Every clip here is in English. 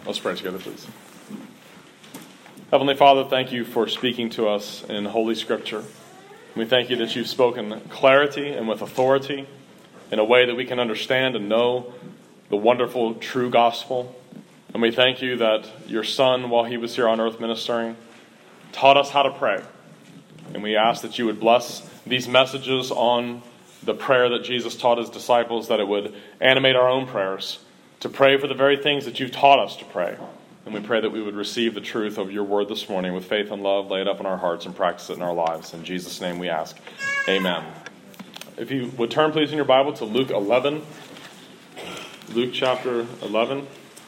Let's pray together, please. Heavenly Father, thank you for speaking to us in Holy Scripture. We thank you that you've spoken clarity and with authority in a way that we can understand and know the wonderful, true gospel. And we thank you that your Son, while he was here on earth ministering, taught us how to pray. And we ask that you would bless these messages on the prayer that Jesus taught his disciples, that it would animate our own prayers to pray for the very things that you've taught us to pray. And we pray that we would receive the truth of your word this morning with faith and love, lay it up in our hearts and practice it in our lives. In Jesus' name we ask. Amen. If you would turn, please, in your Bible to Luke 11. Luke chapter 11.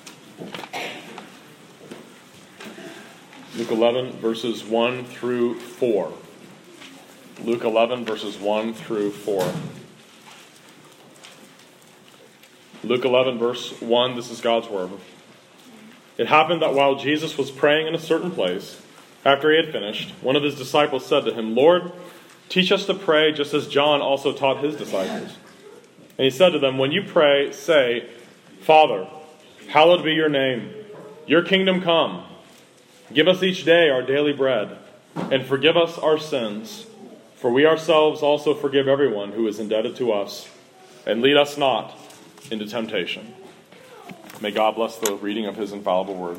Luke 11, verses 1 through 4. Luke 11, verses 1 through 4. Luke 11, verse 1, this is God's word. It happened that while Jesus was praying in a certain place, after he had finished, one of his disciples said to him, "Lord, teach us to pray just as John also taught his disciples." And he said to them, "When you pray, say, 'Father, hallowed be your name. Your kingdom come. Give us each day our daily bread, and forgive us our sins, for we ourselves also forgive everyone who is indebted to us. And lead us not into temptation.'" May God bless the reading of his infallible word.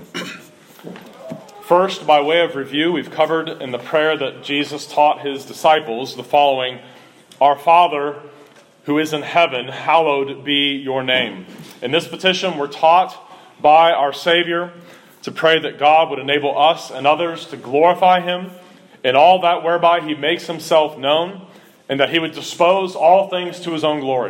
First, by way of review, we've covered in the prayer that Jesus taught his disciples the following: "Our Father who is in heaven, hallowed be your name." In this petition, we're taught by our Savior to pray that God would enable us and others to glorify him in all that whereby he makes himself known, and that he would dispose all things to his own glory.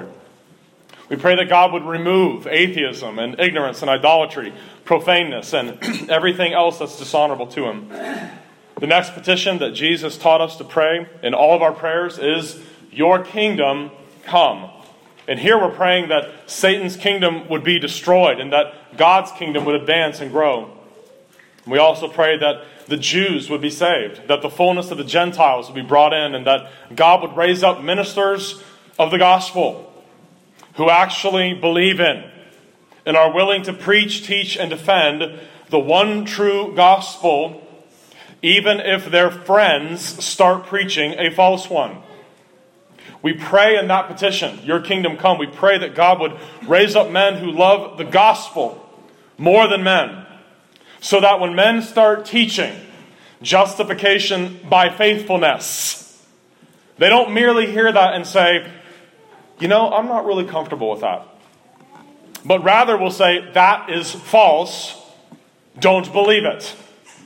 We pray that God would remove atheism and ignorance and idolatry, profaneness, and everything else that's dishonorable to him. The next petition that Jesus taught us to pray in all of our prayers is, "Your kingdom come." And here we're praying that Satan's kingdom would be destroyed and that God's kingdom would advance and grow. We also pray that the Jews would be saved, that the fullness of the Gentiles would be brought in, and that God would raise up ministers of the gospel who actually believe in and are willing to preach, teach, and defend the one true gospel, even if their friends start preaching a false one. We pray in that petition, "Your kingdom come." We pray that God would raise up men who love the gospel more than men, so that when men start teaching justification by faithfulness, they don't merely hear that and say, "I'm not really comfortable with that." But rather will say, "That is false. Don't believe it."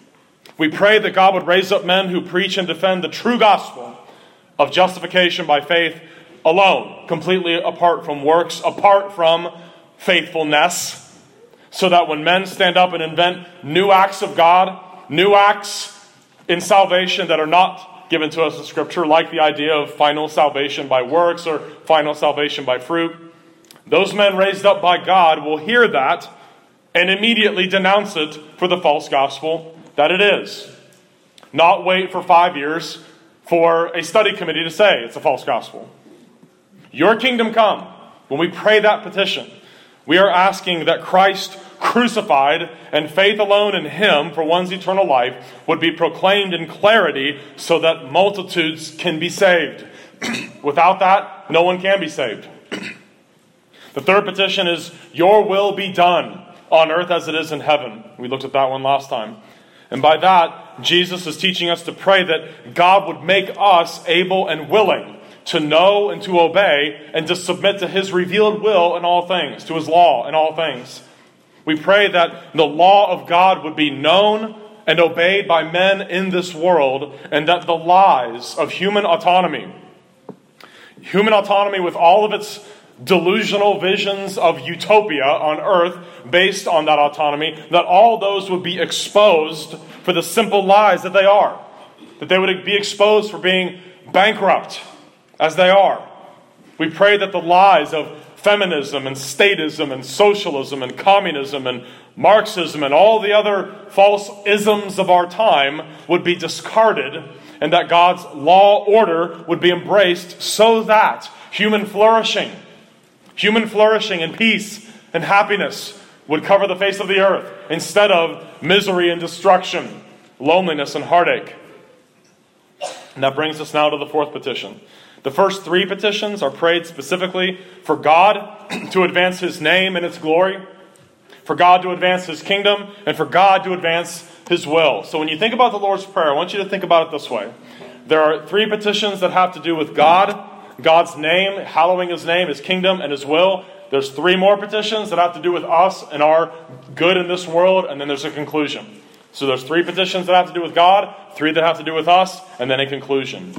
We pray that God would raise up men who preach and defend the true gospel of justification by faith alone, completely apart from works, apart from faithfulness, so that when men stand up and invent new acts of God, new acts in salvation that are not given to us in Scripture, like the idea of final salvation by works or final salvation by fruit, those men raised up by God will hear that and immediately denounce it for the false gospel that it is. Not wait for 5 years for a study committee to say it's a false gospel. Your kingdom come. When we pray that petition, we are asking that Christ crucified and faith alone in him for one's eternal life would be proclaimed in clarity so that multitudes can be saved. Without that, no one can be saved. The third petition is, "Your will be done on earth as it is in heaven." We looked at that one last time. And by that, Jesus is teaching us to pray that God would make us able and willing to know and to obey and to submit to his revealed will in all things, to his law in all things. We pray that the law of God would be known and obeyed by men in this world, and that the lies of human autonomy with all of its delusional visions of utopia on earth based on that autonomy, that all those would be exposed for the simple lies that they are. That they would be exposed for being bankrupt as they are. We pray that the lies of feminism and statism and socialism and communism and Marxism and all the other false isms of our time would be discarded, and that God's law order would be embraced, so that human flourishing and peace and happiness would cover the face of the earth instead of misery and destruction, loneliness and heartache. And that brings us now to the fourth petition. The first three petitions are prayed specifically for God to advance His name and its glory, for God to advance His kingdom, and for God to advance His will. So when you think about the Lord's Prayer, I want you to think about it this way. There are three petitions that have to do with God, God's name, hallowing His name, His kingdom, and His will. There's three more petitions that have to do with us and our good in this world, and then there's a conclusion. So there's three petitions that have to do with God, three that have to do with us, and then a conclusion.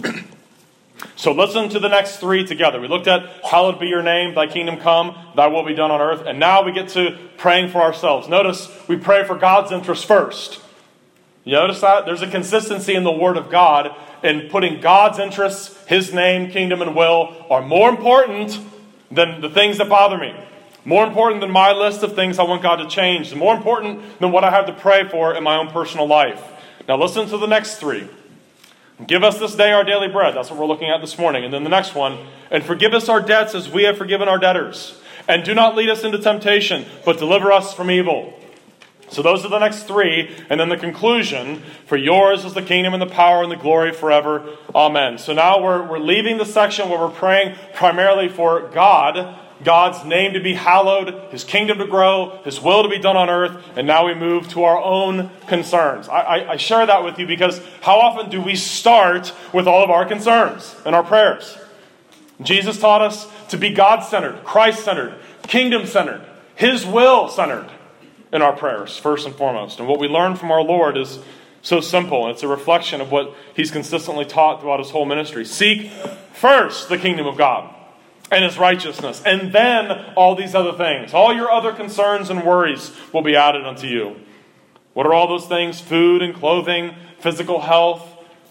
So listen to the next three together. We looked at, hallowed be your name, thy kingdom come, thy will be done on earth. And now we get to praying for ourselves. Notice we pray for God's interest first. You notice that? There's a consistency in the Word of God in putting God's interests, His name, kingdom, and will are more important than the things that bother me. More important than my list of things I want God to change. More important than what I have to pray for in my own personal life. Now listen to the next three. Give us this day our daily bread. That's what we're looking at this morning. And then the next one. And forgive us our debts as we have forgiven our debtors. And do not lead us into temptation, but deliver us from evil. So those are the next three. And then the conclusion. For yours is the kingdom and the power and the glory forever. Amen. So now we're leaving the section where we're praying primarily for God's name to be hallowed, His kingdom to grow, His will to be done on earth, and now we move to our own concerns. I share that with you because how often do we start with all of our concerns in our prayers? Jesus taught us to be God-centered, Christ-centered, kingdom-centered, His will-centered in our prayers, first and foremost. And what we learn from our Lord is so simple, and it's a reflection of what He's consistently taught throughout His whole ministry. Seek first the kingdom of God and His righteousness, and then all these other things. All your other concerns and worries will be added unto you. What are all those things? Food and clothing, physical health,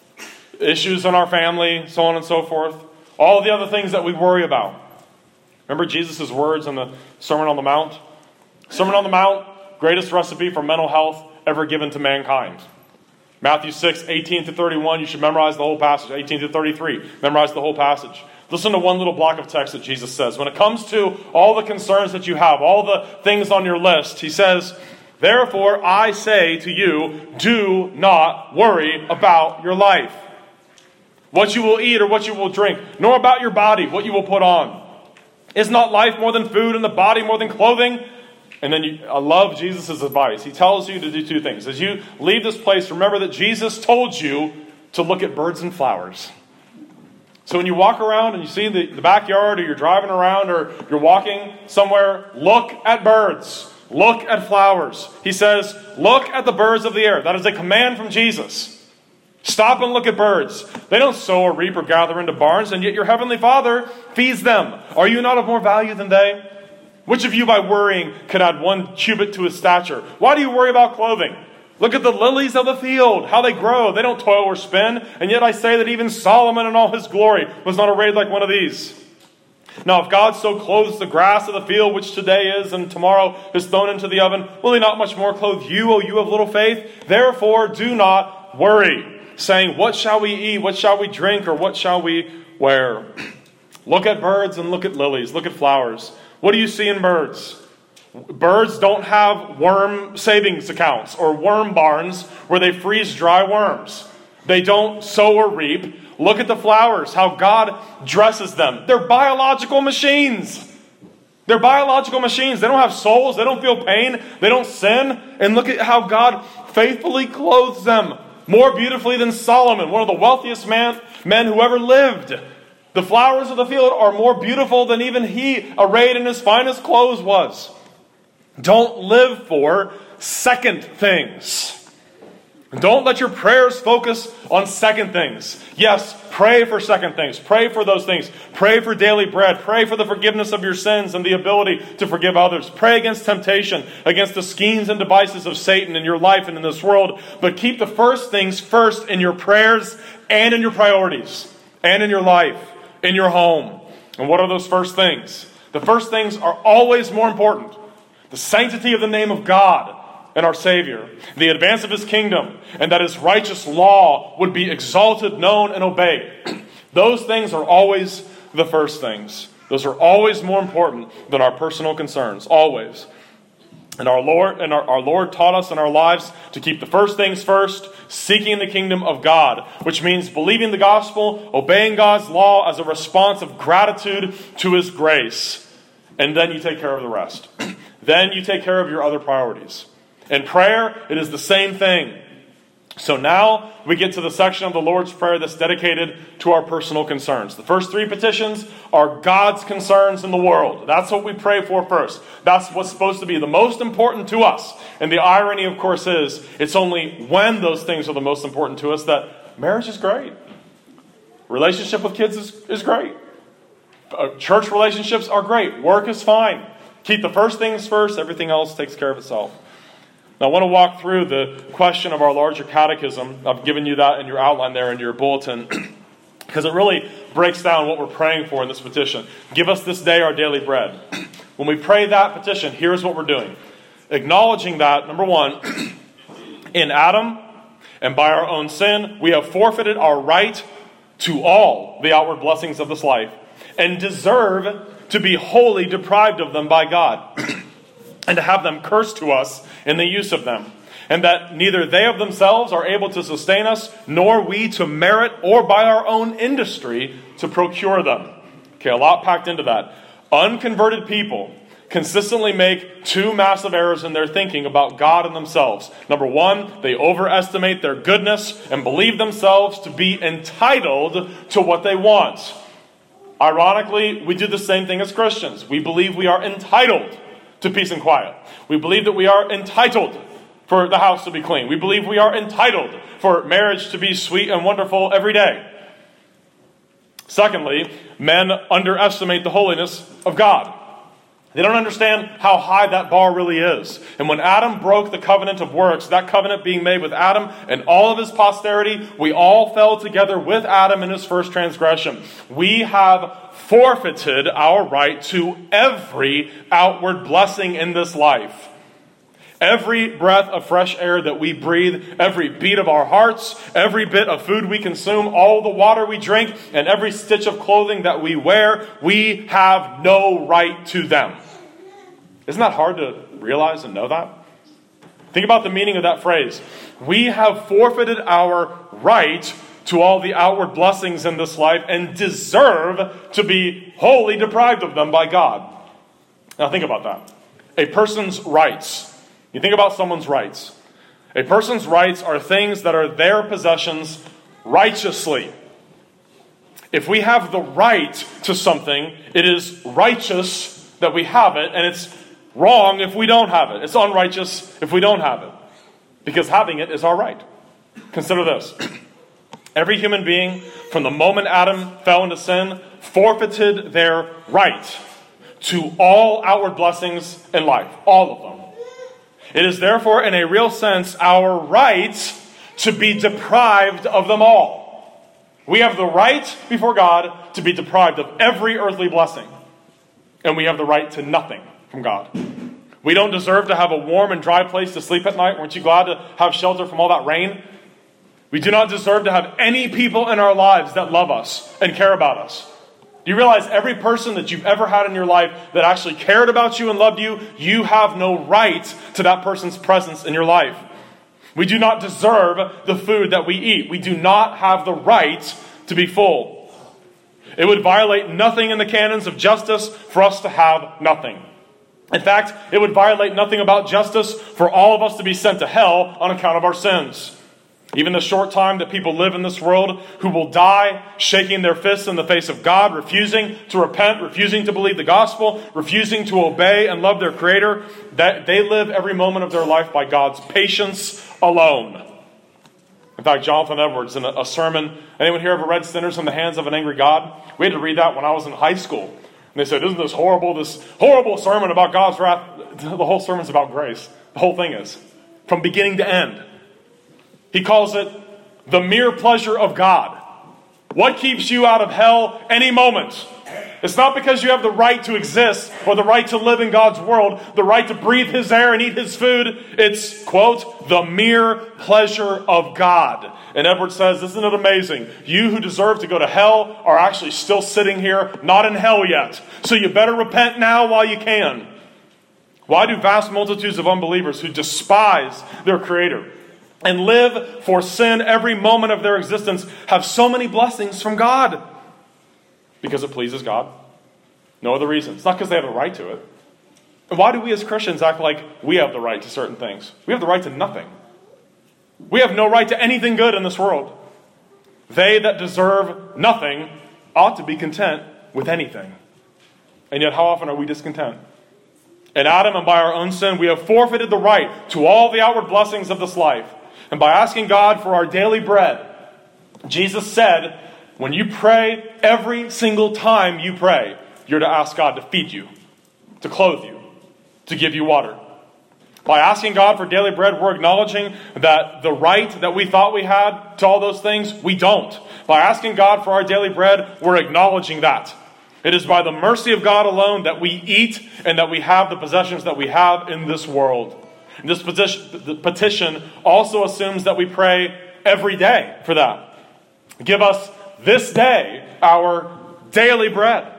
issues in our family, so on and so forth. All the other things that we worry about. Remember Jesus' words in the Sermon on the Mount? Sermon on the Mount, greatest recipe for mental health ever given to mankind. Matthew 6, 18 to 31, you should memorize the whole passage. 18 to 33, memorize the whole passage. Listen to one little block of text that Jesus says. When it comes to all the concerns that you have, all the things on your list, He says, therefore I say to you, do not worry about your life, what you will eat or what you will drink, nor about your body, what you will put on. Is not life more than food and the body more than clothing? And then I love Jesus' advice. He tells you to do two things. As you leave this place, remember that Jesus told you to look at birds and flowers. So when you walk around and you see the backyard, or you're driving around, or you're walking somewhere, look at birds. Look at flowers. He says, look at the birds of the air. That is a command from Jesus. Stop and look at birds. They don't sow or reap or gather into barns, and yet your heavenly Father feeds them. Are you not of more value than they? Which of you by worrying could add 1 cubit to his stature? Why do you worry about clothing? Look at the lilies of the field, how they grow. They don't toil or spin. And yet I say that even Solomon in all his glory was not arrayed like one of these. Now if God so clothes the grass of the field, which today is and tomorrow is thrown into the oven, will He not much more clothe you, O you of little faith? Therefore do not worry, saying, what shall we eat? What shall we drink? Or what shall we wear? Look at birds and look at lilies. Look at flowers. What do you see in birds? Birds don't have worm savings accounts or worm barns where they freeze dry worms. They don't sow or reap. Look at the flowers, how God dresses them. They're biological machines. They're biological machines. They don't have souls. They don't feel pain. They don't sin. And look at how God faithfully clothes them more beautifully than Solomon, one of the wealthiest men who ever lived. The flowers of the field are more beautiful than even he, arrayed in his finest clothes, was. Don't live for second things. Don't let your prayers focus on second things. Yes, pray for second things. Pray for those things. Pray for daily bread. Pray for the forgiveness of your sins and the ability to forgive others. Pray against temptation, against the schemes and devices of Satan in your life and in this world. But keep the first things first in your prayers and in your priorities and in your life, in your home. And what are those first things? The first things are always more important. The sanctity of the name of God and our Savior, the advance of His kingdom, and that His righteous law would be exalted, known, and obeyed. Those things are always the first things. Those are always more important than our personal concerns. Always. And our Lord taught us in our lives to keep the first things first, seeking the kingdom of God, which means believing the gospel, obeying God's law as a response of gratitude to His grace. And then you take care of the rest. Then you take care of your other priorities. In prayer, it is the same thing. So now we get to the section of the Lord's Prayer that's dedicated to our personal concerns. The first three petitions are God's concerns in the world. That's what we pray for first. That's what's supposed to be the most important to us. And the irony, of course, is it's only when those things are the most important to us that marriage is great. Relationship with kids is great. Church relationships are great. Work is fine. Keep the first things first. Everything else takes care of itself. Now, I want to walk through the question of our larger catechism. I've given you that in your outline there in your bulletin because it really breaks down what we're praying for in this petition. Give us this day our daily bread. When we pray that petition, here's what we're doing. Acknowledging that, number one, in Adam and by our own sin, we have forfeited our right to all the outward blessings of this life and deserve to be wholly deprived of them by God. And to have them cursed to us in the use of them. And that neither they of themselves are able to sustain us, nor we to merit or by our own industry to procure them. Okay, a lot packed into that. Unconverted people consistently make two massive errors in their thinking about God and themselves. Number one, they overestimate their goodness and believe themselves to be entitled to what they want. Ironically, we do the same thing as Christians. We believe we are entitled to peace and quiet. We believe that we are entitled for the house to be clean. We believe we are entitled for marriage to be sweet and wonderful every day. Secondly, men underestimate the holiness of God. They don't understand how high that bar really is. And when Adam broke the covenant of works, that covenant being made with Adam and all of his posterity, we all fell together with Adam in his first transgression. We have forfeited our right to every outward blessing in this life. Every breath of fresh air that we breathe, every beat of our hearts, every bit of food we consume, all the water we drink, and every stitch of clothing that we wear, we have no right to them. Isn't that hard to realize and know that? Think about the meaning of that phrase. We have forfeited our right to all the outward blessings in this life and deserve to be wholly deprived of them by God. Now think about that. A person's rights. You think about someone's rights. A person's rights are things that are their possessions righteously. If we have the right to something, it is righteous that we have it, and it's wrong if we don't have it. It's unrighteous if we don't have it. Because having it is our right. Consider this. Every human being, from the moment Adam fell into sin, forfeited their right to all outward blessings in life. All of them. It is therefore, in a real sense, our right to be deprived of them all. We have the right before God to be deprived of every earthly blessing. And we have the right to nothing from God. We don't deserve to have a warm and dry place to sleep at night. Weren't you glad to have shelter from all that rain? We do not deserve to have any people in our lives that love us and care about us. Do you realize every person that you've ever had in your life that actually cared about you and loved you, you have no right to that person's presence in your life. We do not deserve the food that we eat. We do not have the right to be full. It would violate nothing in the canons of justice for us to have nothing. In fact, it would violate nothing about justice for all of us to be sent to hell on account of our sins. Even the short time that people live in this world who will die shaking their fists in the face of God, refusing to repent, refusing to believe the gospel, refusing to obey and love their Creator, that they live every moment of their life by God's patience alone. In fact, Jonathan Edwards, in a sermon, anyone here ever read Sinners in the Hands of an Angry God? We had to read that when I was in high school. And they said, isn't this horrible sermon about God's wrath? The whole sermon's about grace. The whole thing is. From beginning to end. He calls it the mere pleasure of God. What keeps you out of hell any moment? It's not because you have the right to exist or the right to live in God's world, the right to breathe His air and eat His food. It's, quote, the mere pleasure of God. And Edwards says, isn't it amazing? You who deserve to go to hell are actually still sitting here, not in hell yet. So you better repent now while you can. Why do vast multitudes of unbelievers who despise their Creator and live for sin every moment of their existence have so many blessings from God? Because it pleases God. No other reason. It's not because they have a right to it. And why do we as Christians act like we have the right to certain things? We have the right to nothing. We have no right to anything good in this world. They that deserve nothing ought to be content with anything. And yet how often are we discontent? In Adam and by our own sin, we have forfeited the right to all the outward blessings of this life. And by asking God for our daily bread, Jesus said, when you pray, every single time you pray, you're to ask God to feed you, to clothe you, to give you water. By asking God for daily bread, we're acknowledging that the right that we thought we had to all those things, we don't. By asking God for our daily bread, we're acknowledging that. It is by the mercy of God alone that we eat and that we have the possessions that we have in this world. And this petition also assumes that we pray every day for that. Give us this day our daily bread.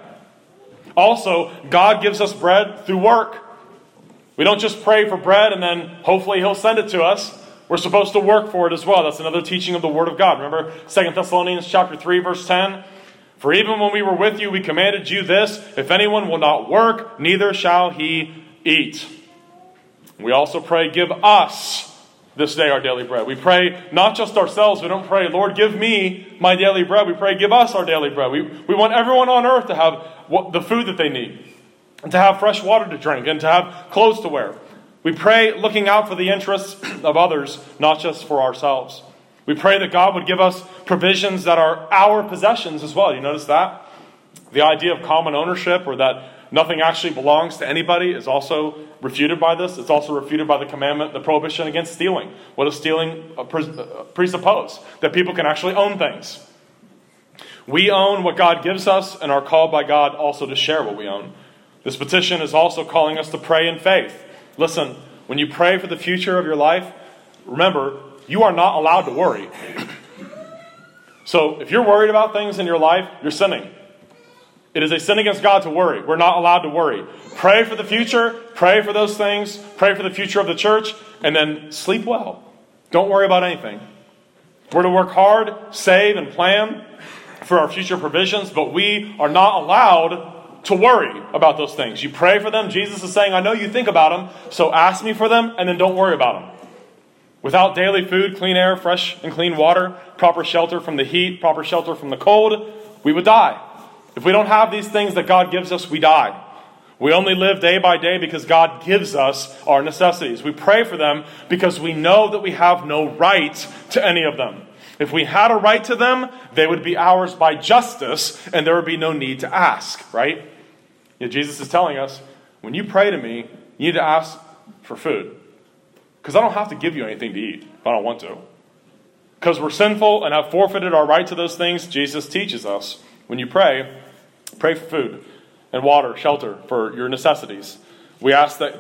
Also, God gives us bread through work. We don't just pray for bread and then hopefully He'll send it to us. We're supposed to work for it as well. That's another teaching of the Word of God. Remember 2 Thessalonians chapter 3, verse 10? For even when we were with you, we commanded you this, if anyone will not work, neither shall he eat. We also pray, give us this day our daily bread. We pray not just ourselves. We don't pray, Lord, give me my daily bread. We pray, give us our daily bread. We want everyone on earth to have the food that they need, and to have fresh water to drink, and to have clothes to wear. We pray looking out for the interests of others, not just for ourselves. We pray that God would give us provisions that are our possessions as well. You notice that? The idea of common ownership, or that nothing actually belongs to anybody, is also refuted by this. It's also refuted by the commandment, the prohibition against stealing. What does stealing presuppose? That people can actually own things. We own what God gives us and are called by God also to share what we own. This petition is also calling us to pray in faith. Listen, when you pray for the future of your life, remember, you are not allowed to worry. So if you're worried about things in your life, you're sinning. It is a sin against God to worry. We're not allowed to worry. Pray for the future. Pray for those things. Pray for the future of the church. And then sleep well. Don't worry about anything. We're to work hard, save, and plan for our future provisions, but we are not allowed to worry about those things. You pray for them. Jesus is saying, I know you think about them, so ask me for them, and then don't worry about them. Without daily food, clean air, fresh and clean water, proper shelter from the heat, proper shelter from the cold, we would die. If we don't have these things that God gives us, we die. We only live day by day because God gives us our necessities. We pray for them because we know that we have no right to any of them. If we had a right to them, they would be ours by justice, and there would be no need to ask, right? Yet Jesus is telling us, when you pray to me, you need to ask for food. Because I don't have to give you anything to eat if I don't want to. Because we're sinful and have forfeited our right to those things, Jesus teaches us, when you pray for food and water, shelter for your necessities. We ask for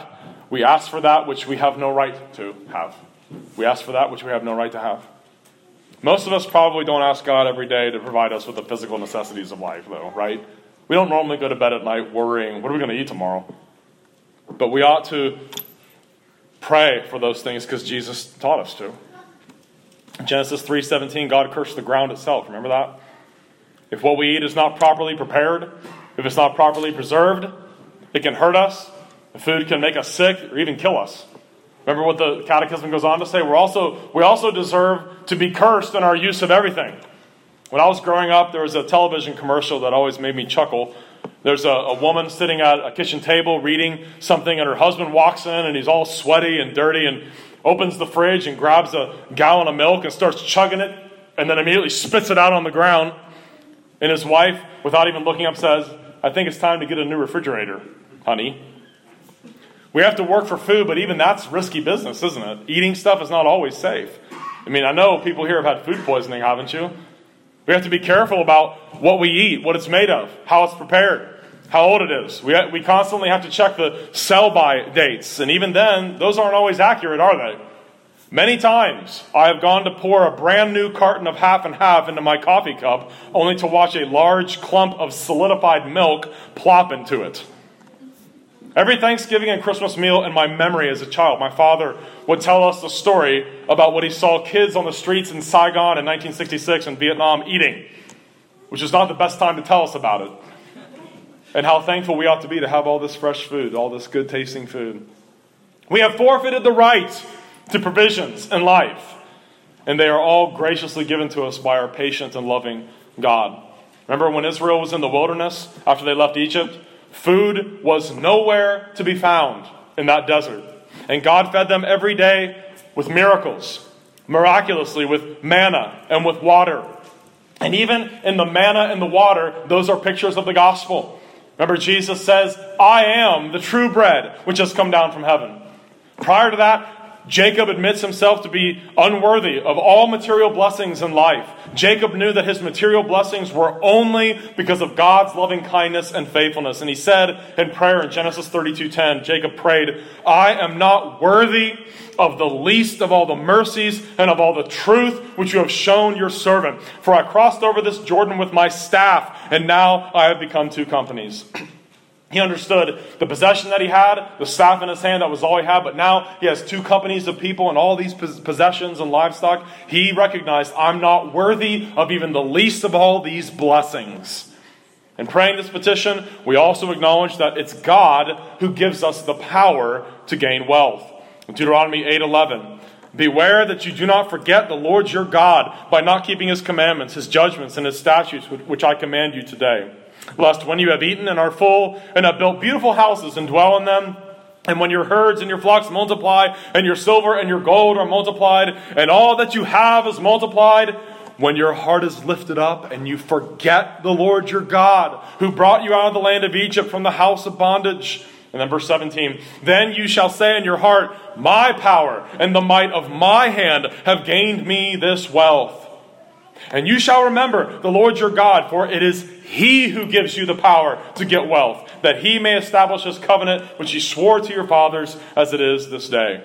that which we have no right to have. We ask for that which we have no right to have. Most of us probably don't ask God every day to provide us with the physical necessities of life, though, right? We don't normally go to bed at night worrying, what are we going to eat tomorrow? But we ought to pray for those things because Jesus taught us to. In Genesis 3:17, God cursed the ground itself. Remember that? If what we eat is not properly prepared, if it's not properly preserved, it can hurt us. The food can make us sick or even kill us. Remember what the Catechism goes on to say? We also deserve to be cursed in our use of everything. When I was growing up, there was a television commercial that always made me chuckle. There's a woman sitting at a kitchen table reading something, and her husband walks in, and he's all sweaty and dirty, and opens the fridge and grabs a gallon of milk and starts chugging it, and then immediately spits it out on the ground. And his wife, without even looking up, says, I think it's time to get a new refrigerator, honey. We have to work for food, but even that's risky business, isn't it? Eating stuff is not always safe. I mean, I know people here have had food poisoning, haven't you? We have to be careful about what we eat, what it's made of, how it's prepared, how old it is. We constantly have to check the sell-by dates. And even then, those aren't always accurate, are they? Many times, I have gone to pour a brand new carton of half and half into my coffee cup, only to watch a large clump of solidified milk plop into it. Every Thanksgiving and Christmas meal in my memory as a child, my father would tell us the story about what he saw kids on the streets in Saigon in 1966 and Vietnam eating, which is not the best time to tell us about it. And how thankful we ought to be to have all this fresh food, all this good tasting food. We have forfeited the right to provisions in life, and they are all graciously given to us by our patient and loving God. Remember when Israel was in the wilderness after they left Egypt? Food was nowhere to be found in that desert. And God fed them every day with miracles, miraculously with manna and with water. And even in the manna and the water, those are pictures of the gospel. Remember, Jesus says, I am the true bread which has come down from heaven. Prior to that, Jacob admits himself to be unworthy of all material blessings in life. Jacob knew that his material blessings were only because of God's loving kindness and faithfulness. And he said in prayer in Genesis 32:10, Jacob prayed, I am not worthy of the least of all the mercies and of all the truth which you have shown your servant. For I crossed over this Jordan with my staff, and now I have become two companies. He understood the possession that he had, the staff in his hand, that was all he had. But now he has two companies of people and all these possessions and livestock. He recognized, I'm not worthy of even the least of all these blessings. In praying this petition, we also acknowledge that it's God who gives us the power to gain wealth. In Deuteronomy 8:11, beware that you do not forget the Lord your God by not keeping his commandments, his judgments, and his statutes, which I command you today. Lest when you have eaten and are full, and have built beautiful houses and dwell in them, and when your herds and your flocks multiply, and your silver and your gold are multiplied, and all that you have is multiplied, when your heart is lifted up, and you forget the Lord your God, who brought you out of the land of Egypt from the house of bondage. And then verse 17, then you shall say in your heart, my power and the might of my hand have gained me this wealth. And you shall remember the Lord your God, for it is he who gives you the power to get wealth, that he may establish his covenant, which he swore to your fathers, as it is this day.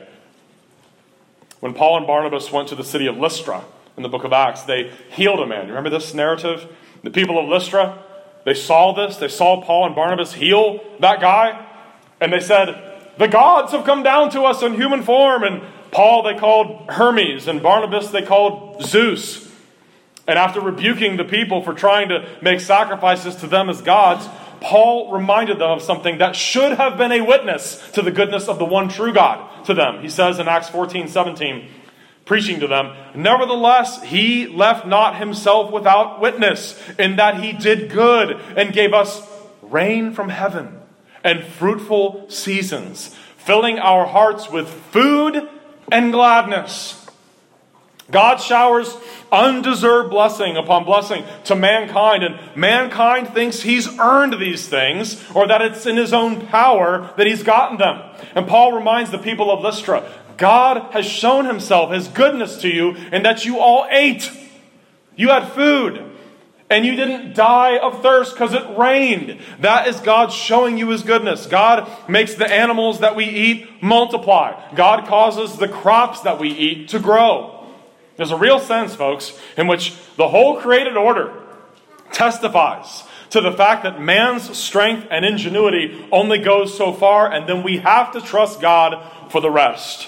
When Paul and Barnabas went to the city of Lystra in the book of Acts, they healed a man. You remember this narrative? The people of Lystra, they saw this. They saw Paul and Barnabas heal that guy. And they said, the gods have come down to us in human form. And Paul they called Hermes, and Barnabas they called Zeus. And after rebuking the people for trying to make sacrifices to them as gods, Paul reminded them of something that should have been a witness to the goodness of the one true God to them. He says in Acts 14:17, preaching to them, nevertheless, he left not himself without witness, in that he did good and gave us rain from heaven and fruitful seasons, filling our hearts with food and gladness. God showers undeserved blessing upon blessing to mankind, and mankind thinks he's earned these things, or that it's in his own power that he's gotten them. And Paul reminds the people of Lystra, God has shown himself, his goodness to you, in that you all ate. You had food, and you didn't die of thirst because it rained. That is God showing you his goodness. God makes the animals that we eat multiply. God causes the crops that we eat to grow. There's a real sense, folks, in which the whole created order testifies to the fact that man's strength and ingenuity only goes so far, and then we have to trust God for the rest.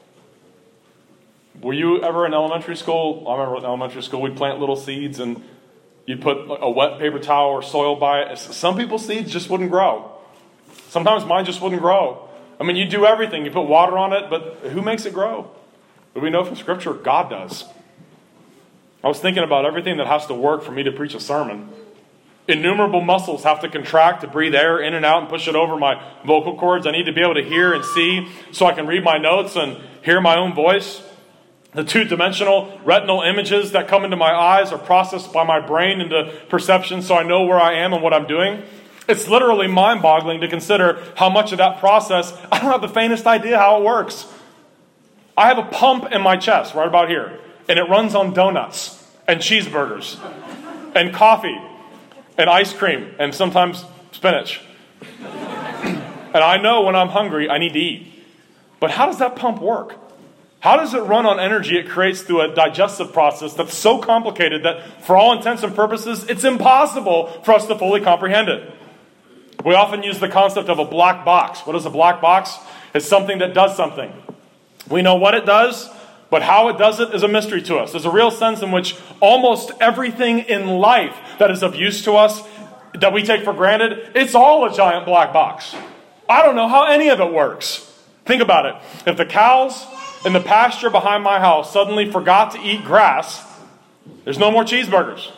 Were you ever in elementary school? I remember in elementary school we'd plant little seeds and you'd put a wet paper towel or soil by it. Some people's seeds just wouldn't grow. Sometimes mine just wouldn't grow. I mean, you do everything. You put water on it, but who makes it grow? But we know from Scripture, God does. I was thinking about everything that has to work for me to preach a sermon. Innumerable muscles have to contract to breathe air in and out and push it over my vocal cords. I need to be able to hear and see so I can read my notes and hear my own voice. The two-dimensional retinal images that come into my eyes are processed by my brain into perception so I know where I am and what I'm doing. It's literally mind-boggling to consider how much of that process, I don't have the faintest idea how it works. I have a pump in my chest right about here, and it runs on donuts and cheeseburgers and coffee and ice cream and sometimes spinach. And I know when I'm hungry, I need to eat. But how does that pump work? How does it run on energy it creates through a digestive process that's so complicated that for all intents and purposes, it's impossible for us to fully comprehend it? We often use the concept of a black box. What is a black box? It's something that does something. We know what it does, but how it does it is a mystery to us. There's a real sense in which almost everything in life that is of use to us, that we take for granted, it's all a giant black box. I don't know how any of it works. Think about it. If the cows in the pasture behind my house suddenly forgot to eat grass, there's no more cheeseburgers.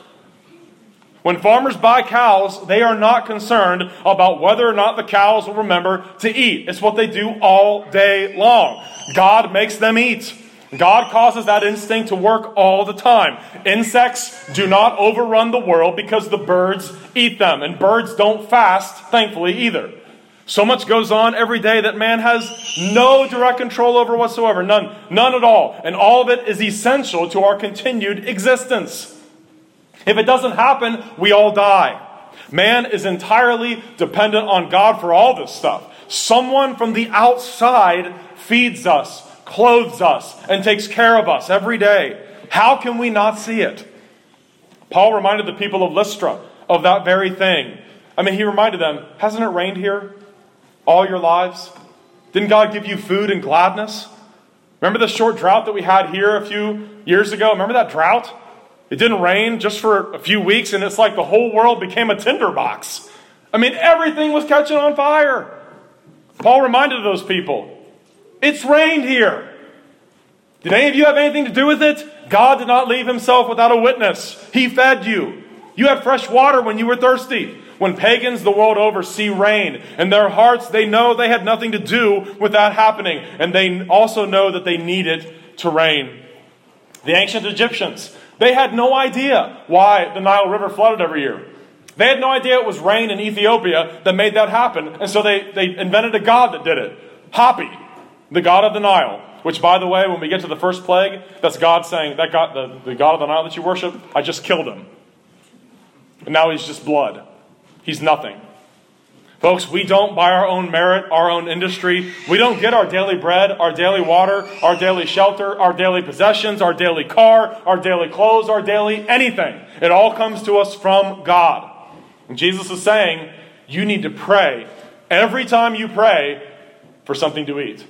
When farmers buy cows, they are not concerned about whether or not the cows will remember to eat. It's what they do all day long. God makes them eat. God causes that instinct to work all the time. Insects do not overrun the world because the birds eat them. And birds don't fast, thankfully, either. So much goes on every day that man has no direct control over whatsoever. None at all. And all of it is essential to our continued existence. If it doesn't happen, we all die. Man is entirely dependent on God for all this stuff. Someone from the outside feeds us, clothes us, and takes care of us every day. How can we not see it? Paul reminded the people of Lystra of that very thing. I mean, he reminded them, hasn't it rained here all your lives? Didn't God give you food and gladness? Remember the short drought that we had here a few years ago? Remember that drought? It didn't rain just for a few weeks, and it's like the whole world became a tinderbox. I mean, everything was catching on fire. Paul reminded those people, it's rained here. Did any of you have anything to do with it? God did not leave himself without a witness. He fed you. You had fresh water when you were thirsty. When pagans the world over see rain, in their hearts they know they had nothing to do with that happening. And they also know that they need it to rain. The ancient Egyptians, they had no idea why the Nile River flooded every year. They had no idea it was rain in Ethiopia that made that happen. And so they invented a god that did it. Hapi, the god of the Nile. Which, by the way, when we get to the first plague, that's God saying, that God, the god of the Nile that you worship, I just killed him. And now he's just blood. He's nothing. Folks, we don't, by our own merit, our own industry, we don't get our daily bread, our daily water, our daily shelter, our daily possessions, our daily car, our daily clothes, our daily anything. It all comes to us from God. And Jesus is saying, you need to pray every time you pray for something to eat.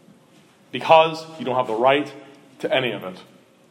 Because you don't have the right to any of it.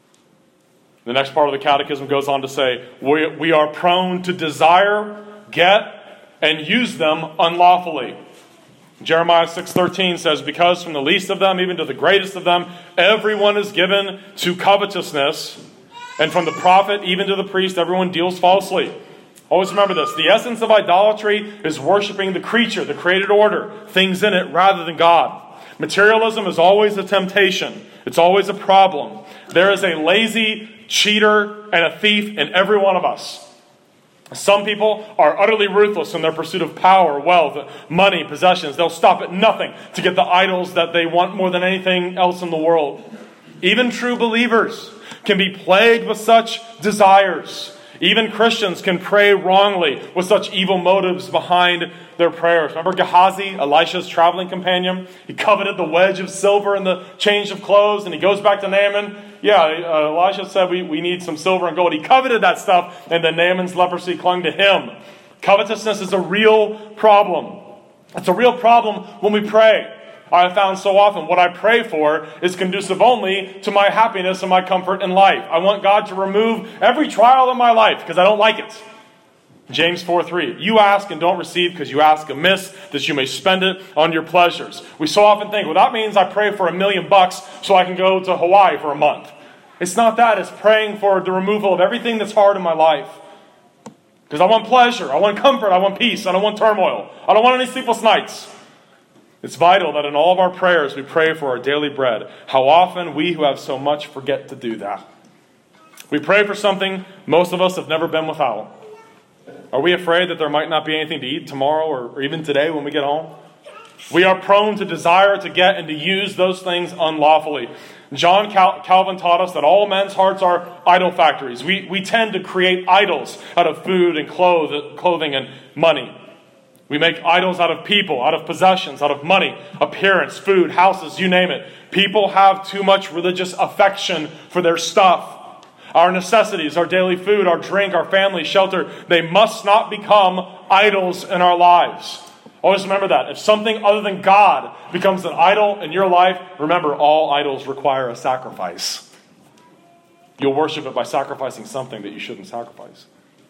The next part of the catechism goes on to say, we are prone to desire, get, and use them unlawfully. Jeremiah 6:13 says, because from the least of them, even to the greatest of them, everyone is given to covetousness, and from the prophet even to the priest, everyone deals falsely. Always remember this. The essence of idolatry is worshiping the creature, the created order, things in it, rather than God. Materialism is always a temptation. It's always a problem. There is a lazy cheater and a thief in every one of us. Some people are utterly ruthless in their pursuit of power, wealth, money, possessions. They'll stop at nothing to get the idols that they want more than anything else in the world. Even true believers can be plagued with such desires. Even Christians can pray wrongly with such evil motives behind their prayers. Remember Gehazi, Elisha's traveling companion? He coveted the wedge of silver and the change of clothes, and he goes back to Naaman. Elisha said we need some silver and gold. He coveted that stuff, and then Naaman's leprosy clung to him. Covetousness is a real problem. It's a real problem when we pray. I have found so often what I pray for is conducive only to my happiness and my comfort in life. I want God to remove every trial in my life because I don't like it. James 4:3, you ask and don't receive because you ask amiss, that you may spend it on your pleasures. We so often think, well, that means I pray for $1 million so I can go to Hawaii for a month. It's not that. It's praying for the removal of everything that's hard in my life. Because I want pleasure, I want comfort, I want peace, I don't want turmoil. I don't want any sleepless nights. It's vital that in all of our prayers we pray for our daily bread. How often we who have so much forget to do that. We pray for something most of us have never been without. Are we afraid that there might not be anything to eat tomorrow or even today when we get home? We are prone to desire to get and to use those things unlawfully. John Calvin taught us that all men's hearts are idol factories. We tend to create idols out of food and clothing and money. We make idols out of people, out of possessions, out of money, appearance, food, houses, you name it. People have too much religious affection for their stuff. Our necessities, our daily food, our drink, our family, shelter, they must not become idols in our lives. Always remember that. If something other than God becomes an idol in your life, remember, all idols require a sacrifice. You'll worship it by sacrificing something that you shouldn't sacrifice.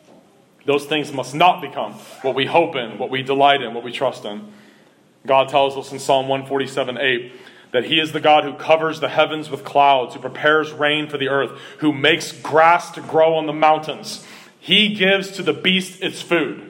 Those things must not become what we hope in, what we delight in, what we trust in. God tells us in Psalm 147:8 that He is the God who covers the heavens with clouds, who prepares rain for the earth, who makes grass to grow on the mountains. He gives to the beast its food,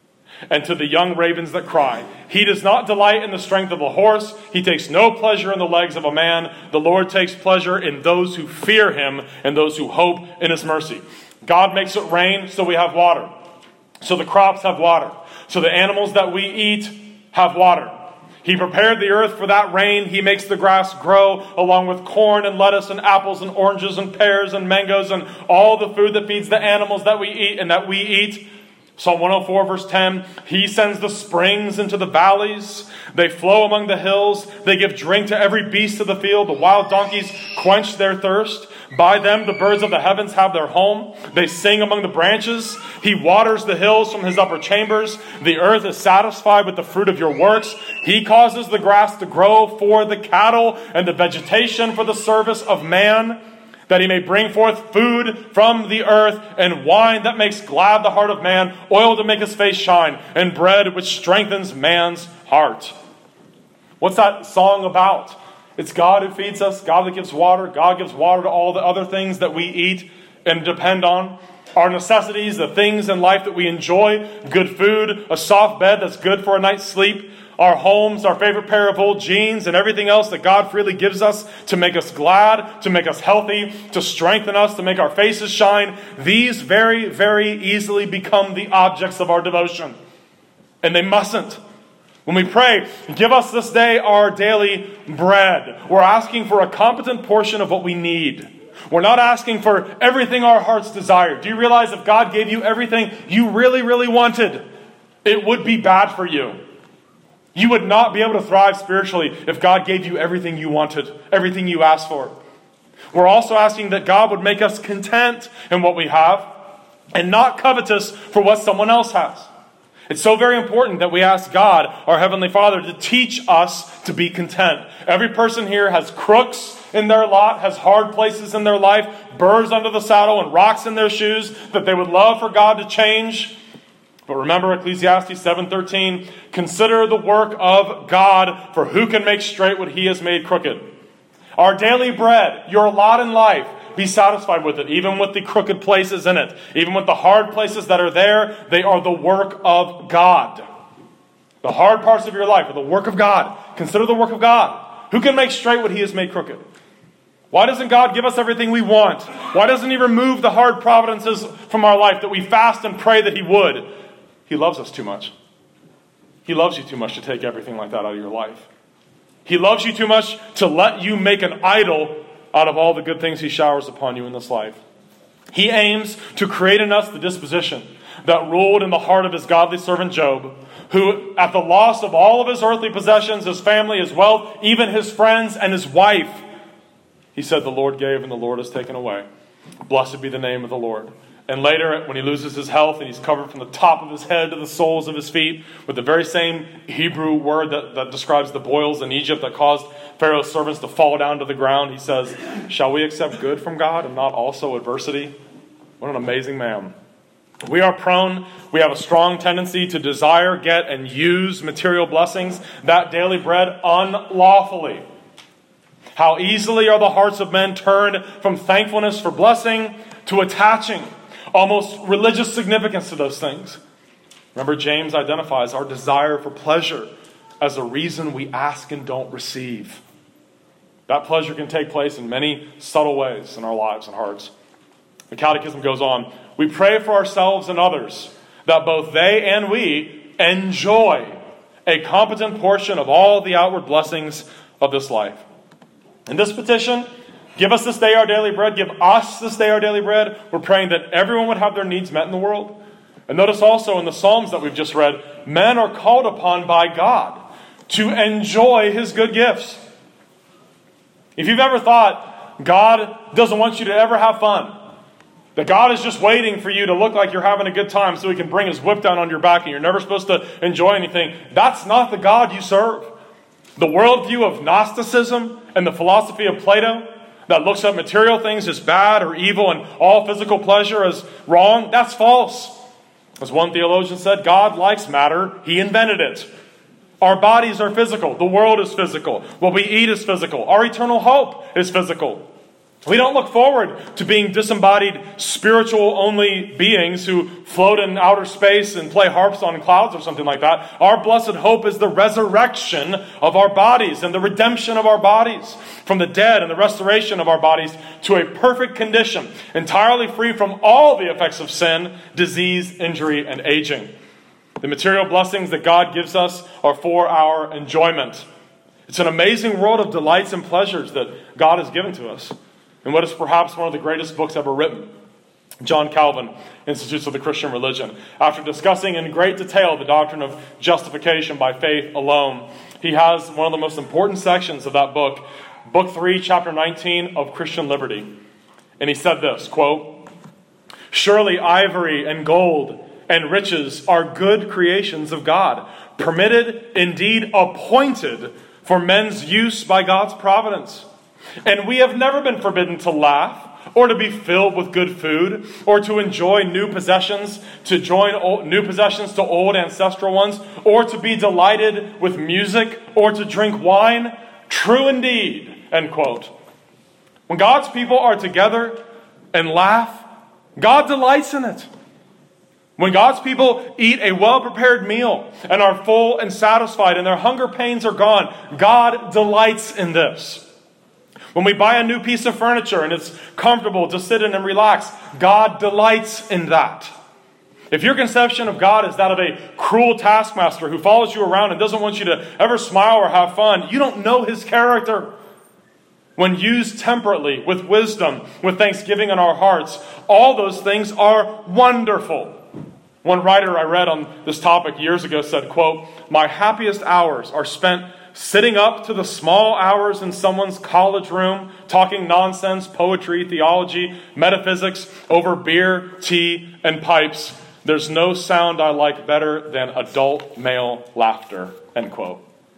and to the young ravens that cry. He does not delight in the strength of a horse. He takes no pleasure in the legs of a man. The Lord takes pleasure in those who fear Him and those who hope in His mercy. God makes it rain so we have water. So the crops have water. So the animals that we eat have water. He prepared the earth for that rain. He makes the grass grow along with corn and lettuce and apples and oranges and pears and mangoes and all the food that feeds the animals that we eat and that we eat. Psalm 104 verse 10, He sends the springs into the valleys. They flow among the hills. They give drink to every beast of the field. The wild donkeys quench their thirst. By them the birds of the heavens have their home. They sing among the branches. He waters the hills from His upper chambers. The earth is satisfied with the fruit of your works. He causes the grass to grow for the cattle and the vegetation for the service of man, that He may bring forth food from the earth, and wine that makes glad the heart of man, oil to make his face shine, and bread which strengthens man's heart. What's that song about? It's God who feeds us, God that gives water. God gives water to all the other things that we eat and depend on. Our necessities, the things in life that we enjoy, good food, a soft bed that's good for a night's sleep, our homes, our favorite pair of old jeans, and everything else that God freely gives us to make us glad, to make us healthy, to strengthen us, to make our faces shine. These very, very easily become the objects of our devotion. And they mustn't. When we pray, give us this day our daily bread, we're asking for a competent portion of what we need. We're not asking for everything our hearts desire. Do you realize if God gave you everything you really, really wanted, it would be bad for you? You would not be able to thrive spiritually if God gave you everything you wanted, everything you asked for. We're also asking that God would make us content in what we have and not covetous for what someone else has. It's so very important that we ask God, our Heavenly Father, to teach us to be content. Every person here has crooks in their lot, has hard places in their life, burrs under the saddle and rocks in their shoes that they would love for God to change. But remember Ecclesiastes 7:13, consider the work of God, for who can make straight what He has made crooked? Our daily bread, your lot in life, be satisfied with it, even with the crooked places in it, even with the hard places that are there, they are the work of God. The hard parts of your life are the work of God. Consider the work of God. Who can make straight what He has made crooked? Why doesn't God give us everything we want? Why doesn't He remove the hard providences from our life that we fast and pray that He would? He loves us too much. He loves you too much to take everything like that out of your life. He loves you too much to let you make an idol out of all the good things He showers upon you in this life. He aims to create in us the disposition that ruled in the heart of His godly servant Job, who, at the loss of all of his earthly possessions, his family, his wealth, even his friends and his wife, he said, the Lord gave and the Lord has taken away. Blessed be the name of the Lord. And later, when he loses his health and he's covered from the top of his head to the soles of his feet with the very same Hebrew word that describes the boils in Egypt that caused Pharaoh's servants to fall down to the ground, he says, shall we accept good from God and not also adversity? What an amazing man. We are prone, we have a strong tendency to desire, get, and use material blessings, that daily bread, unlawfully. How easily are the hearts of men turned from thankfulness for blessing to attaching almost religious significance to those things. Remember, James identifies our desire for pleasure as a reason we ask and don't receive. That pleasure can take place in many subtle ways in our lives and hearts. The Catechism goes on, we pray for ourselves and others that both they and we enjoy a competent portion of all the outward blessings of this life. In this petition, give us this day our daily bread. Give us this day our daily bread. We're praying that everyone would have their needs met in the world. And notice also in the Psalms that we've just read, men are called upon by God to enjoy His good gifts. If you've ever thought God doesn't want you to ever have fun, That God is just waiting for you to look like you're having a good time so he can bring his whip down on your back and you're never supposed to enjoy anything. That's not the God you serve. The worldview of Gnosticism and the philosophy of Plato that looks at material things as bad or evil and all physical pleasure as wrong, that's false. As one theologian said, God likes matter. He invented it. Our bodies are physical. The world is physical. What we eat is physical. Our eternal hope is physical. We don't look forward to being disembodied, spiritual-only beings who float in outer space and play harps on clouds or something like that. Our blessed hope is the resurrection of our bodies and the redemption of our bodies from the dead and the restoration of our bodies to a perfect condition, entirely free from all the effects of sin, disease, injury, and aging. The material blessings that God gives us are for our enjoyment. It's an amazing world of delights and pleasures that God has given to us. And what is perhaps one of the greatest books ever written, John Calvin, Institutes of the Christian Religion. After discussing in great detail the doctrine of justification by faith alone, he has one of the most important sections of that book, Book 3, Chapter 19 of Christian Liberty. And he said this, quote, "Surely ivory and gold and riches are good creations of God, permitted, indeed appointed, for men's use by God's providence. And we have never been forbidden to laugh, or to be filled with good food, or to enjoy new possessions, to join new possessions to old ancestral ones, or to be delighted with music, or to drink wine. True indeed," end quote. When God's people are together and laugh, God delights in it. When God's people eat a well-prepared meal and are full and satisfied and their hunger pains are gone, God delights in this. When we buy a new piece of furniture and it's comfortable to sit in and relax, God delights in that. If your conception of God is that of a cruel taskmaster who follows you around and doesn't want you to ever smile or have fun, you don't know his character. When used temperately, with wisdom, with thanksgiving in our hearts, all those things are wonderful. One writer I read on this topic years ago said, quote, "My happiest hours are spent sitting up to the small hours in someone's college room, talking nonsense, poetry, theology, metaphysics, over beer, tea, and pipes. There's no sound I like better than adult male laughter," end quote.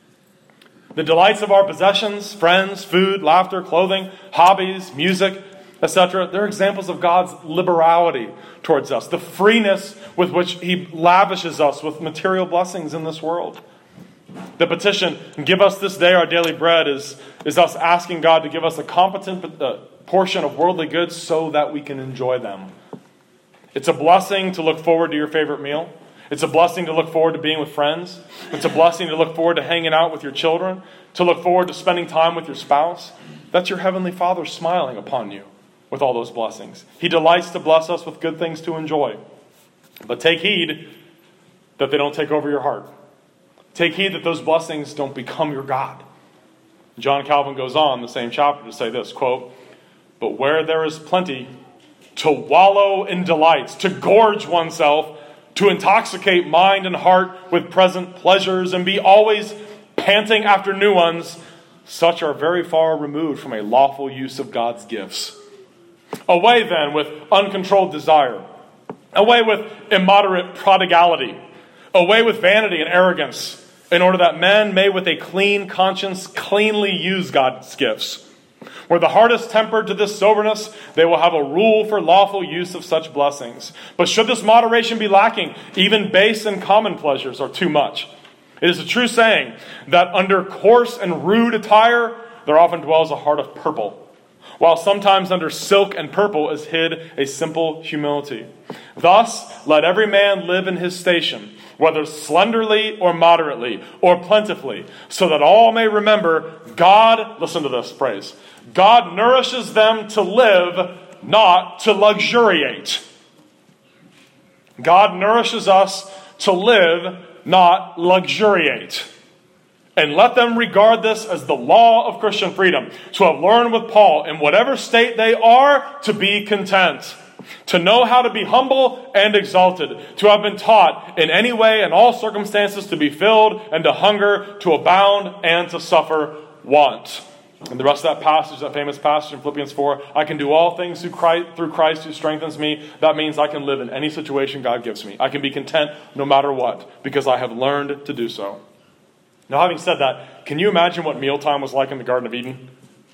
The delights of our possessions, friends, food, laughter, clothing, hobbies, music, etc., they're examples of God's liberality towards us, the freeness with which he lavishes us with material blessings in this world. The petition, "Give us this day our daily bread," is us asking God to give us a competent portion of worldly goods so that we can enjoy them. It's a blessing to look forward to your favorite meal. It's a blessing to look forward to being with friends. It's a blessing to look forward to hanging out with your children, to look forward to spending time with your spouse. That's your Heavenly Father smiling upon you with all those blessings. He delights to bless us with good things to enjoy. But take heed that they don't take over your heart. Take heed that those blessings don't become your God. John Calvin goes on in the same chapter to say this, quote, "But where there is plenty, to wallow in delights, to gorge oneself, to intoxicate mind and heart with present pleasures and be always panting after new ones, such are very far removed from a lawful use of God's gifts. Away then with uncontrolled desire. Away with immoderate prodigality. Away with vanity and arrogance, in order that men may with a clean conscience cleanly use God's gifts. Where the heart is tempered to this soberness, they will have a rule for lawful use of such blessings. But should this moderation be lacking, even base and common pleasures are too much. It is a true saying that under coarse and rude attire, there often dwells a heart of purple, while sometimes under silk and purple is hid a simple humility. Thus, let every man live in his station, whether slenderly or moderately or plentifully, so that all may remember God," listen to this phrase, "God nourishes them to live, not to luxuriate." God nourishes us to live, not luxuriate. And let them regard this as the law of Christian freedom, to have learned with Paul, in whatever state they are, to be content, to know how to be humble and exalted, to have been taught in any way in all circumstances to be filled and to hunger, to abound and to suffer want. And the rest of that passage, that famous passage in Philippians 4, I can do all things through Christ who strengthens me. That means I can live in any situation God gives me. I can be content no matter what, because I have learned to do so. Now, having said that, can you imagine what mealtime was like in the Garden of Eden?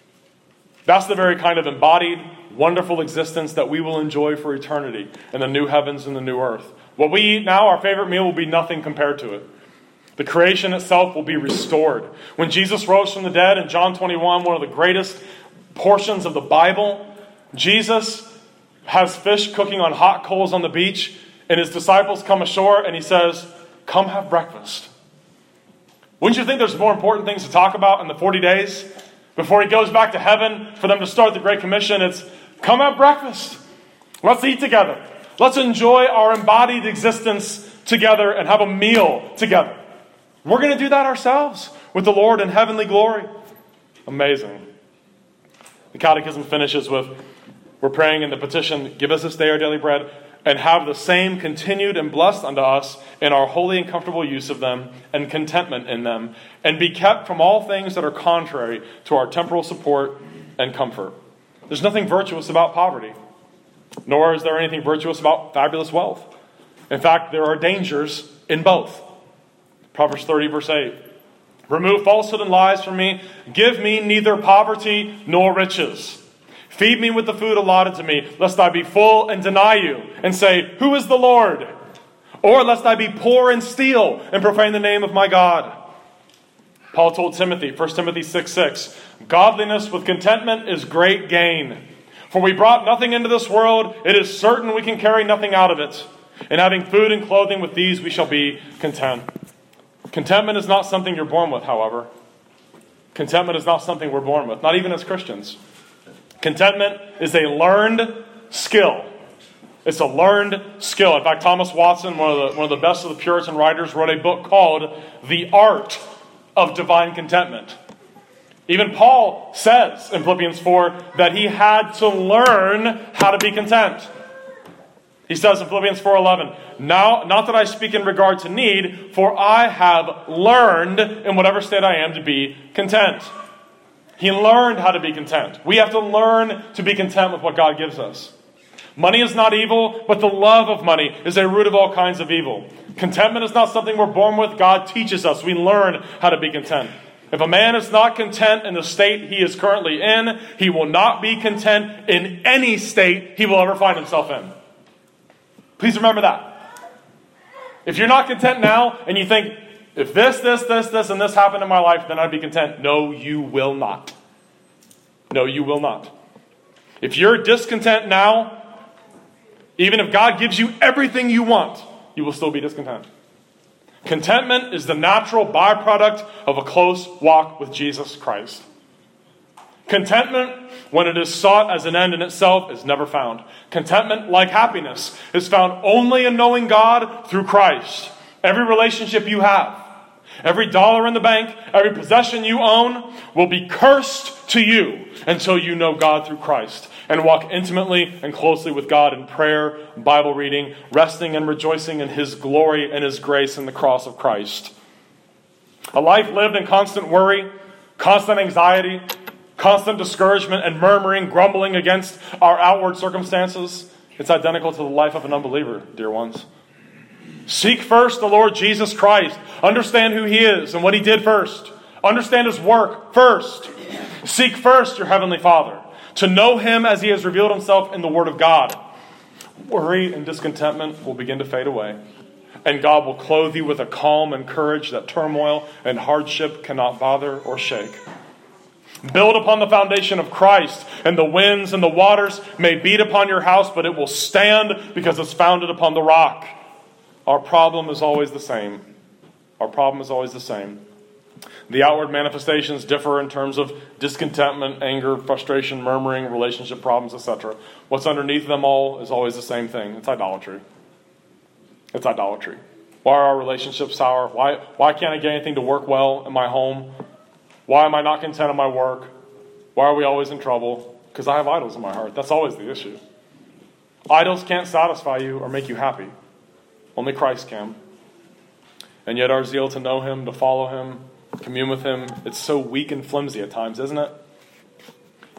That's the very kind of embodied, wonderful existence that we will enjoy for eternity in the new heavens and the new earth. What we eat now, our favorite meal, will be nothing compared to it. The creation itself will be restored. When Jesus rose from the dead in John 21, one of the greatest portions of the Bible, Jesus has fish cooking on hot coals on the beach, and his disciples come ashore, and he says, "Come have breakfast." Wouldn't you think there's more important things to talk about in the 40 days? Before he goes back to heaven for them to start the Great Commission, it's, "Come have breakfast. Let's eat together. Let's enjoy our embodied existence together and have a meal together." We're going to do that ourselves with the Lord in heavenly glory. Amazing. The Catechism finishes with, we're praying in the petition, "Give us this day our daily bread, and have the same continued and blessed unto us in our holy and comfortable use of them, and contentment in them, and be kept from all things that are contrary to our temporal support and comfort." There's nothing virtuous about poverty, nor is there anything virtuous about fabulous wealth. In fact, there are dangers in both. Proverbs 30, verse 8. "Remove falsehood and lies from me. Give me neither poverty nor riches. Feed me with the food allotted to me, lest I be full and deny you, and say, 'Who is the Lord?' Or lest I be poor and steal and profane the name of my God." Paul told Timothy, 1 Timothy 6:6, "Godliness with contentment is great gain. For we brought nothing into this world, it is certain we can carry nothing out of it. And having food and clothing, with these we shall be content." Contentment is not something you're born with, however. Contentment is not something we're born with, not even as Christians. Contentment is a learned skill. It's a learned skill. In fact, Thomas Watson, one of the best of the Puritan writers, wrote a book called The Art of Divine Contentment. Even Paul says in Philippians 4 that he had to learn how to be content. He says in Philippians 4:11, "Now, not that I speak in regard to need, for I have learned in whatever state I am to be content." He learned how to be content. We have to learn to be content with what God gives us. Money is not evil, but the love of money is a root of all kinds of evil. Contentment is not something we're born with. God teaches us. We learn how to be content. If a man is not content in the state he is currently in, he will not be content in any state he will ever find himself in. Please remember that. If you're not content now, and you think, if this, and this happened in my life, then I'd be content. No, you will not. No, you will not. If you're discontent now, even if God gives you everything you want, you will still be discontent. Contentment is the natural byproduct of a close walk with Jesus Christ. Contentment, when it is sought as an end in itself, is never found. Contentment, like happiness, is found only in knowing God through Christ. Every relationship you have, every dollar in the bank, every possession you own will be cursed to you until you know God through Christ and walk intimately and closely with God in prayer, Bible reading, resting and rejoicing in His glory and His grace in the cross of Christ. A life lived in constant worry, constant anxiety, constant discouragement and murmuring, grumbling against our outward circumstances, it's identical to the life of an unbeliever, dear ones. Seek first the Lord Jesus Christ. Understand who He is and what He did first. Understand His work first. Seek first your Heavenly Father, to know Him as He has revealed Himself in the Word of God. Worry and discontentment will begin to fade away, and God will clothe you with a calm and courage that turmoil and hardship cannot bother or shake. Build upon the foundation of Christ, and the winds and the waters may beat upon your house, but it will stand because it's founded upon the rock. Our problem is always the same. Our problem is always the same. The outward manifestations differ in terms of discontentment, anger, frustration, murmuring, relationship problems, etc. What's underneath them all is always the same thing. It's idolatry. It's idolatry. Why are our relationships sour? Why can't I get anything to work well in my home? Why am I not content in my work? Why are we always in trouble? Because I have idols in my heart. That's always the issue. Idols can't satisfy you or make you happy. Only Christ can. And yet our zeal to know Him, to follow Him, commune with Him, it's so weak and flimsy at times, isn't it?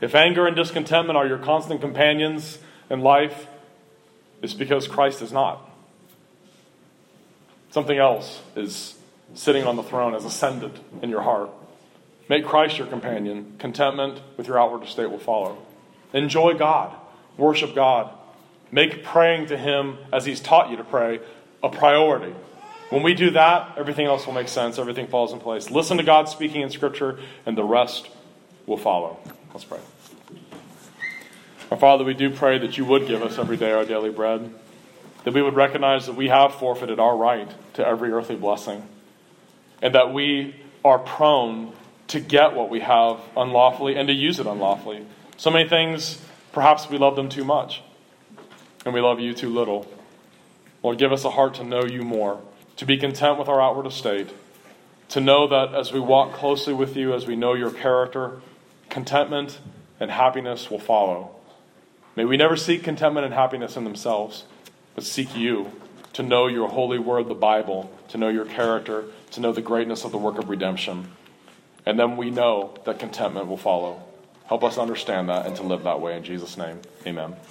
If anger and discontentment are your constant companions in life, it's because Christ is not. Something else is sitting on the throne, has ascended in your heart. Make Christ your companion. Contentment with your outward estate will follow. Enjoy God. Worship God. Make praying to Him as He's taught you to pray a priority. When we do that, everything else will make sense. Everything falls in place. Listen to God speaking in Scripture, and the rest will follow. Let's pray. Our Father, we do pray that you would give us every day our daily bread, that we would recognize that we have forfeited our right to every earthly blessing, and that we are prone to get what we have unlawfully and to use it unlawfully. So many things, perhaps we love them too much, and we love you too little. Lord, give us a heart to know you more, to be content with our outward estate, to know that as we walk closely with you, as we know your character, contentment and happiness will follow. May we never seek contentment and happiness in themselves, but seek you, to know your holy word, the Bible, to know your character, to know the greatness of the work of redemption. And then we know that contentment will follow. Help us understand that and to live that way. In Jesus' name, amen.